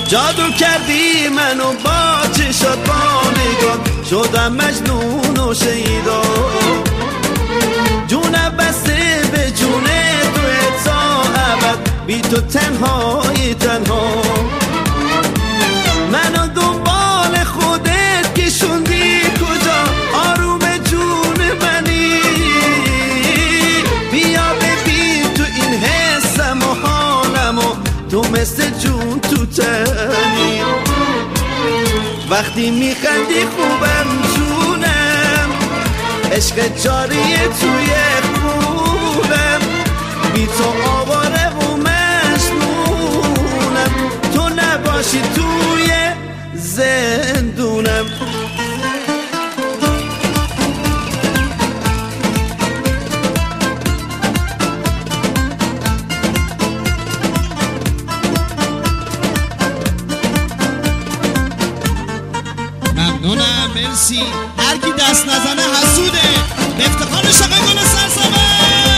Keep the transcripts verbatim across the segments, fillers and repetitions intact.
جادو کردی منو با چشات با نگاه، شدم مجنون و شیدا. جونم بسته به جون تو تا ابد، بی تو تنهای تنها. منو دنبال خودت کشوندی کجا، آروم جون منی. بیا ببین تو این حسم و حالم و تو مثل جون تو تنی. وقتی میخندی خوبم جونم، عشق جاریه توی خونم. بی تو آواره و مجنونم، تو نباشی توی زندونم. ممنونم، مرسی. هر کی دست نزنه حسوده. به افتخار شقه گل سرسبه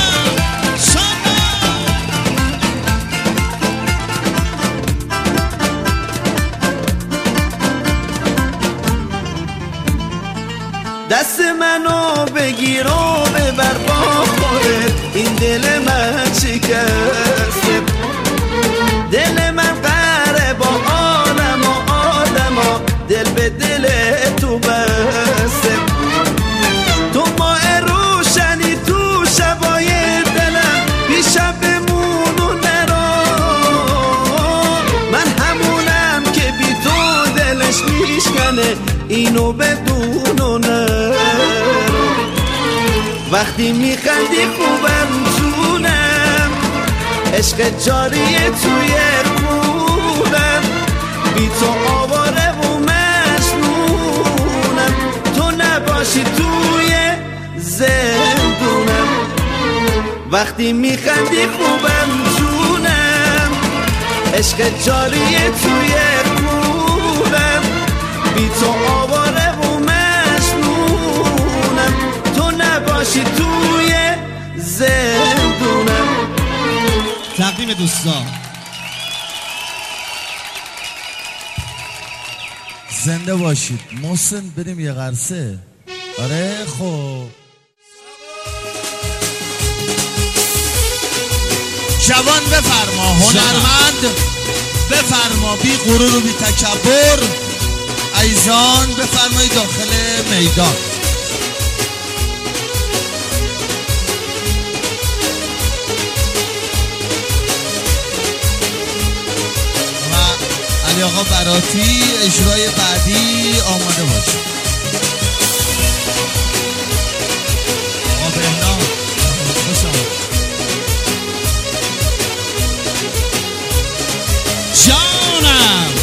دست منو بگیر و ببر با خودت، این دل من شکسته. دل من قره با عالم و آدما، دل به دل تو بسته. تو ماه روشنی تو شبای دلم، پیشم بمون و نرو. من همونم که بی تو دلش میشکنه، اینو بدون و نرو. وقتی میخندی خوبم جونم، عشق جاریه توی خونم. بی تو آواره و مجنونم، تو نباشی توی زندونم. وقتی میخندی خوبم جونم، عشق جاریه توی خونم. بی تو آواره و مجنونم، تو نباشی توی زندونم. تقدیم دوستان. زنده باشید. محسن بریم یه قرصه. آره خب جوان بفرما، هنرمند بفرما، بی غرور و بی تکبر. ایزان بفرمایید داخل میدان. و علی آقا براتی اجرای بعدی آماده باشید. آقا بهنام خوش آمد. جانم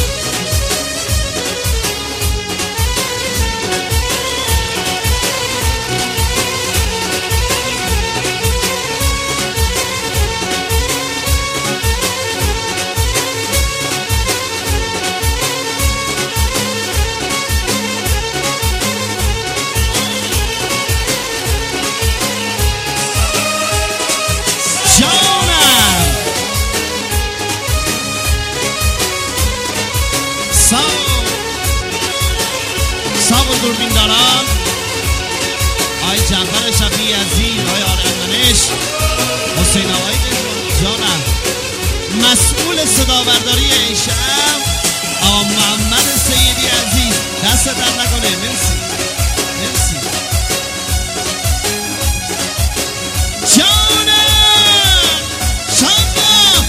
دوربین دارم. آی جعفر شفیعی عزیز، آی آرندنش، حسین آقای جانم، مسئول صدا برداری این شب آقا محمد سیدی عزیز، دست در نکنه. مرسی مرسی جانم. شما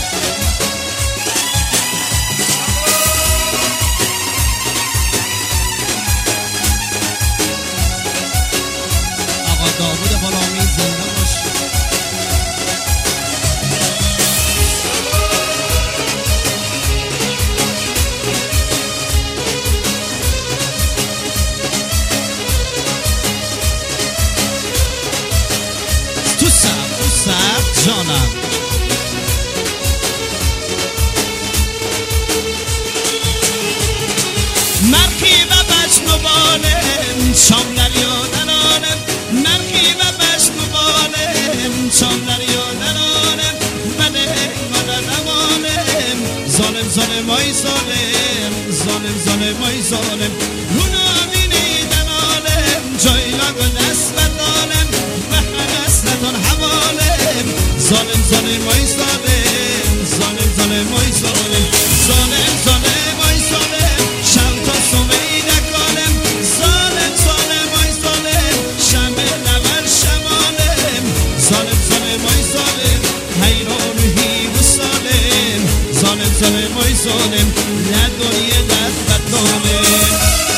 داوود غلامی زنده باش. تو سر تو سر جانم. مرکی و بجنوانم شام نریادنانم، مرکی و بجنوانم شام نریادنانم. من مادر نمانم، ظالم ظالم های ظالم. وای ظالم رو نامینی دنالم جایلاگ و دست بدالم و حسنتان حوالم ظالم ظالم وای ظالم ظالم ظالم وای ظالم ظالم ظالم وای ظالم شم تا صبحی نکالم ظالم ظالم وای ظالم شم نور شمالم ظالم ظالم وای ظالم حیران و هیو و سالم ظالم ظالم وای ظالم نه دنیا دست بدالم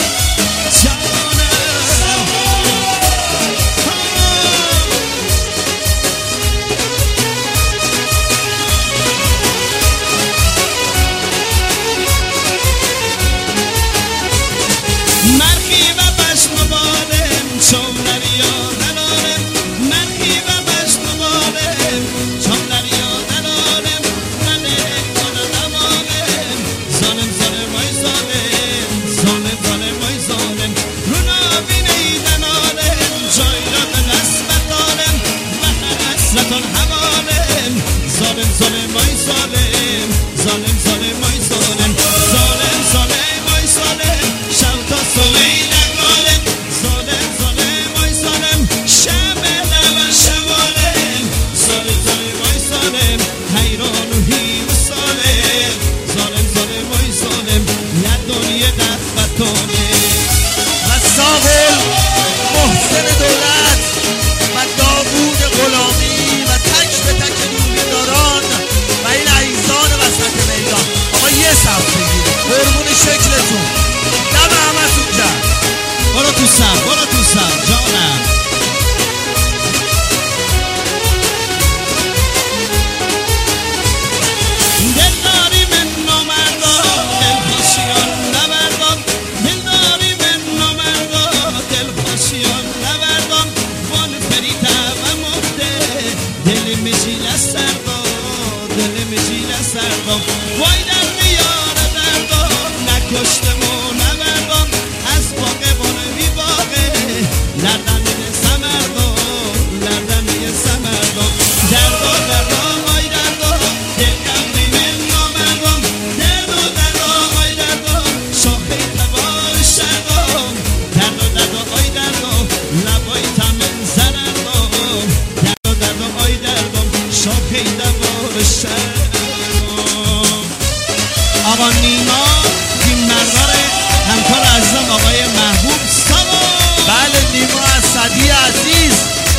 آقا نیما تیم مردار همکار عزیزم آقای محبوب ساوا. بله نیما از صدی عزیز.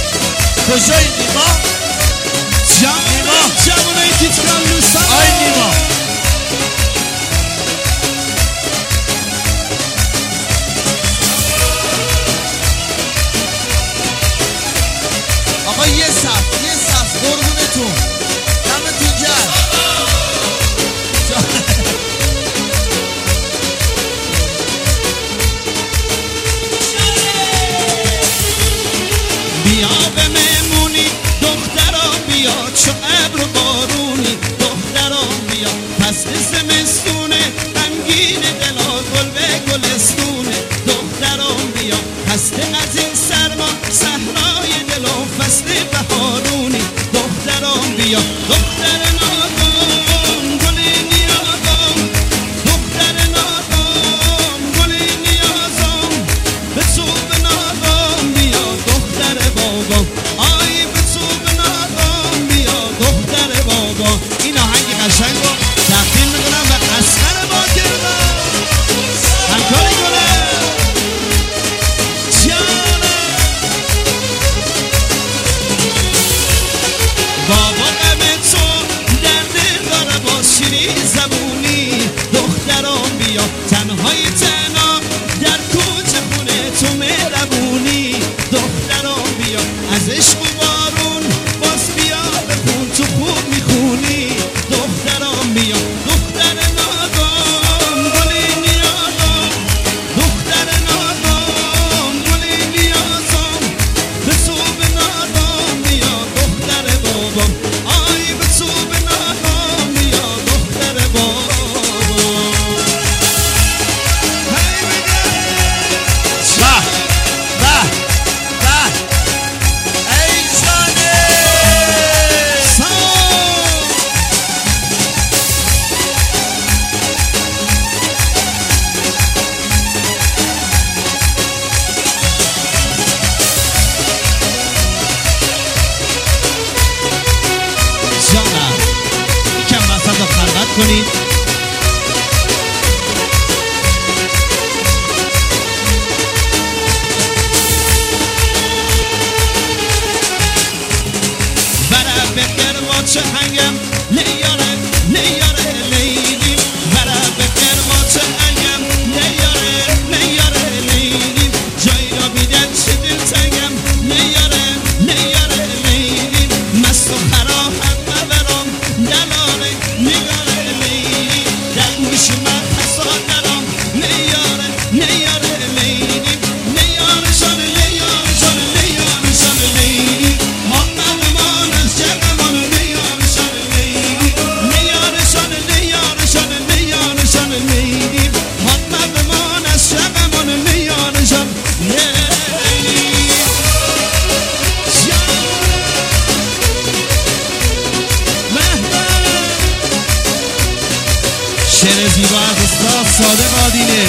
کجای نیما؟ نیما جوانای تیتران لوسان. آی نیما آقا یه صف یه صف قربونتون دمتون گرم. بیا به مهمونی دختران بیا چو ابر و بارونی دختران بیا فصل زمستونه غمگین دلا گل به گلستونه دختران بیا خسته از این سرما صحرای دلا فصل بهارونی دختران بیا دختر نادان گل نیازم دختر نادان گل نیازم به تو به نادان بیا دختر بابا آی به تو به نادان بیا دختر بابا. این آهنگ قشنگ رو تقدیم میکنم به اصغر باکردار همکار گله جانه بابا غم تو کنید. برا به قرماچه هنگم لیاره لیاره لیلی، برا به قرماچه هنگم لیاره لیاره لیلی، جایی را بیدن چه دل تنگم لیاره لیاره لیلی، مست و خراحت مبرم دلاره لیاره لیلی، در گوش من حساد دارم لیاره لیاره لیلی، لیاره شان لیاره شان لیاره شان لیلی، محمد مان از جگمان لیاره شان لیلی، لیاره شان لیاره شان لیاره شان لیلی، محمد مان از جگمان لیاره شان لیلی. شعر زیبا از استاد صادق آدینه.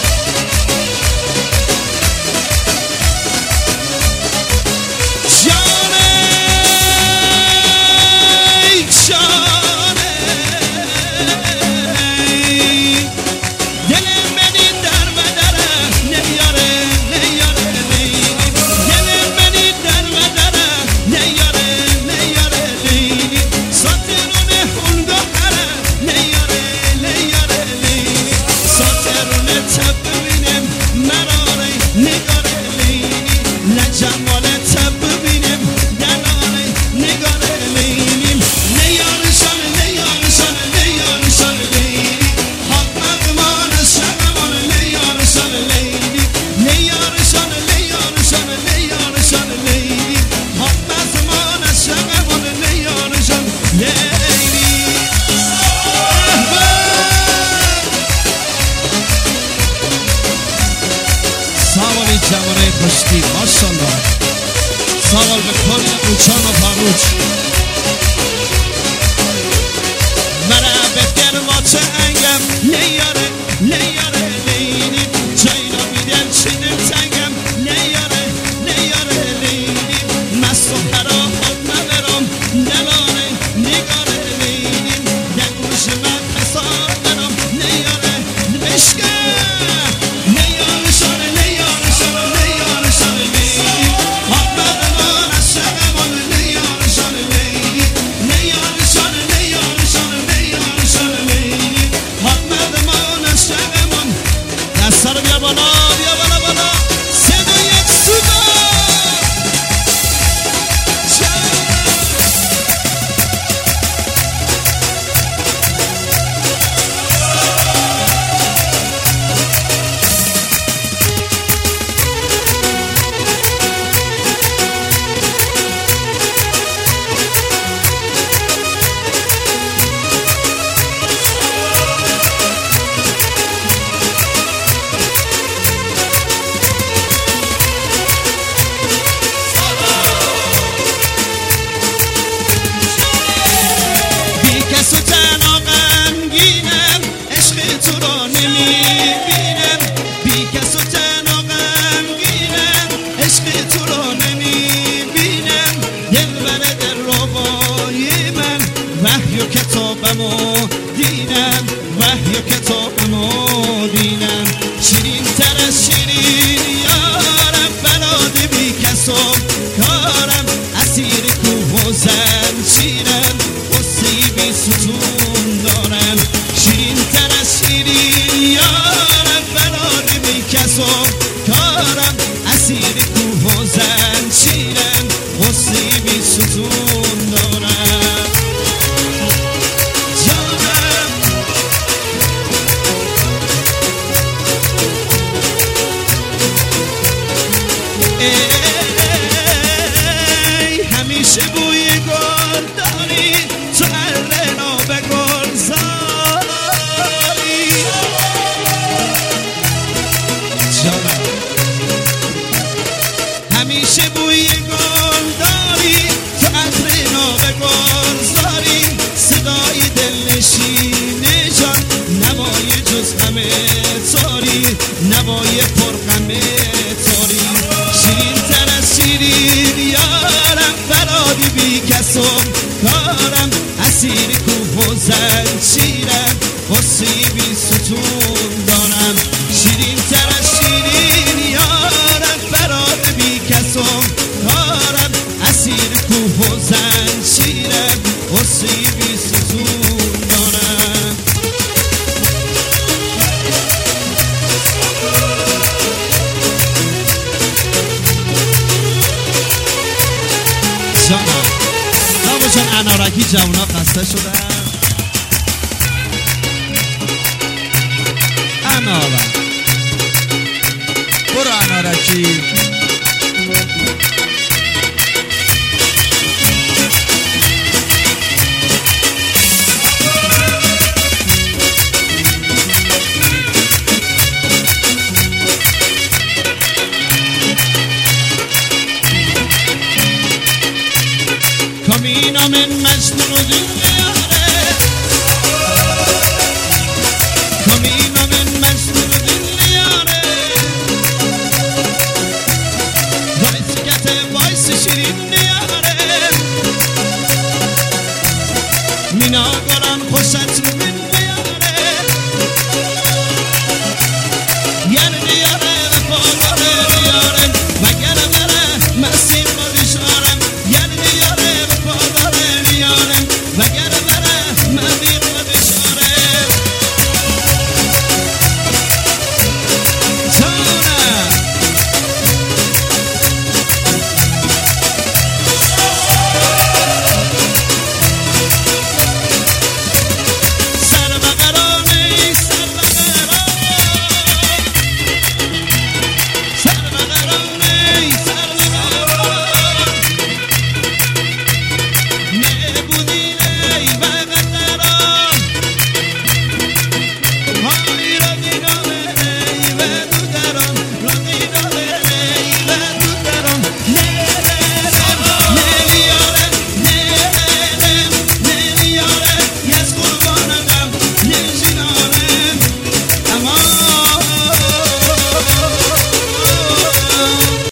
جانه جانه دلم منی در و دره نیاره نیاره لیلی، دلم منی در و دره نیاره نیاره لیلی، ساترونه هنگاهره نیاره نیاره لیلی، ساترونه تب ببینم مراره نگاره لیلی، لجمال تب ببینم دلاره نگاره لیلی، نیاره شان نیاره شان نیاره شان لیلی، حق مقمان از شقمان نیاره شان لیلی، نیاره شان نیاره شان نیاره شان لیلی، حق مقمان از شقمان نیاره شان لیلی. سوال جوانه پشتی ماشالله، سوال به کل اوچان و پاروچ. مرا به قرماچه انگم لیاره لیاره لیلی، جایی را بیدن چه دل تنگم لیاره لیاره لیلی، مست و خراحت مبرم دلاره نگاره لیلی، در گوش من حساد دارم لیاره بشکه لیاره شانه لیاره شانه لیاره شانه لیلی، محمد مان از شقمان لیاره شانه لیلی، لیاره شانه لیاره شانه لیاره شانه لیلی، محمد مان از شقمان. دستا رو بیار بالا بیا بالا بالا، صدا یک سودا بی کس و تنها غمگینم، عشق تو را نمیبینم، بی کس و تنها غمگینم، عشق تو را نمیبینم، دلبر در روای من وحی و کتابمو دیدم، وحی و کتابمو دیدم، شیرین تر از شیرین یارم، فلاد بی کس و کارم، اسیر کوه و زنجیرم، غصه بی ستون دارم، شیرین تر از شیرین یارم، فلاد بی کس و کارم، اسیر کوه و زنجیرم، غصه بی ستون دارم. جانم ای همیشه بوی گل داری، تو ارنا به گل زاری. جانم همیشه بوی گل داری، تو ارنا به گل زاری، صدای دلنشین جان، نوای جز همه تاری، نوای پر غمه تاری، شیرین تر از شیرین یارم، فرادی بی کس و کارم، اسیر کوه و زنجیرم قصه بی ستون دارم شیرین تر از شیرین یارم فراد بی کسم کارم اسیر کوه و زنجیرم قصه بی ستون دارم جانا نامو جان انارکی جوونا خسته شدن انارک برو انارکی کامینا من مجنون و دلیاره کامینا من مجنون و دلیاره وایس کته وایس شیرین نیاره مینا